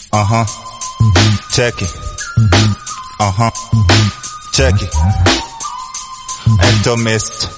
Check it. Check it. Ectomist.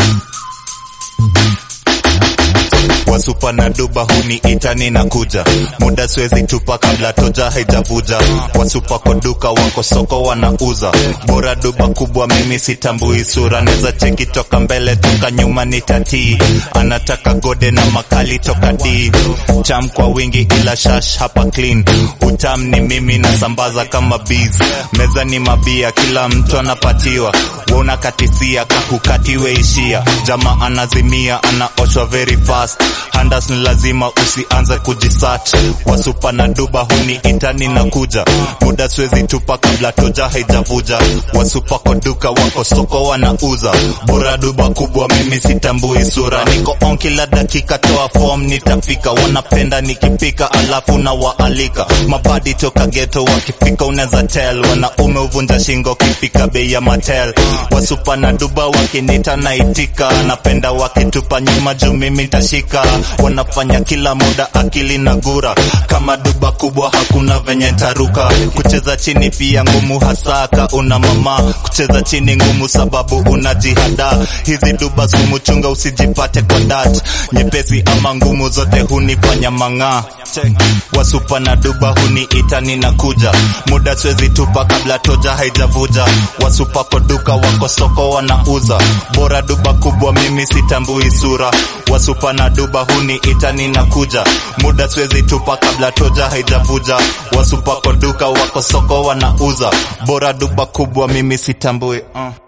Wasupa na duba huni itani na kuja. Muda siwezi tupa kabla toja haijavuja. Wasupa kwa duka wako soko wanauza. Bora duba kubwa mimi sitambui sura. Neza cheki toka mbele toka nyuma nitatii. Anataka gode na makali toka D. Cham kwa wingi ila shash hapa clean. Utam ni mimi na sambaza kama bees. Meza ni mabia kila mtu anapatiwa. Wona katisia kakukatiwe ishia. Jama anazimia anaoshwa very fast. Handas ni lazima usianze kujisat. Wasupa na duba huni itani na kuja. Muda siwezi tupa kabla toja haijavuja. Wasupa kwa duka wako soko wanauza. Bora duba kubwa mimi sitambui sura. Niko on kila dakika toa form nitafika. Wanapenda nikipika alafu na waalika. Mabadi toka ghetto wakipika uneza tell. Wanaume uvunja shingo kipika bei ya matel. Wasupa na duba wakinita naitika. Napenda wakitupa nyuma juu mimi tashika. Wanafanya kila muda akili na gura. Kama duba kubwa hakuna venye taruka. Kucheza chini pia ngumu hasaka una mama. Kucheza chini ngumu sababu unajihada. Hizi duba sumu chunga usijipate kwa dat. Nyepesi ama ngumu zote hunifanya manga. Wasupa na duba huni itani na kuja. Muda siwezi tupa kabla toja haijavuja. Wasupa kwa duka wako soko wanauza. Bora duba kubwa mimi sitambui sura. Wasupa na duba huni itani na kuja. Muda siwezi tupa kabla toja haijavuja. Wasupa kwa duka wako soko wanauza. Bora duba kubwa mimi sitambui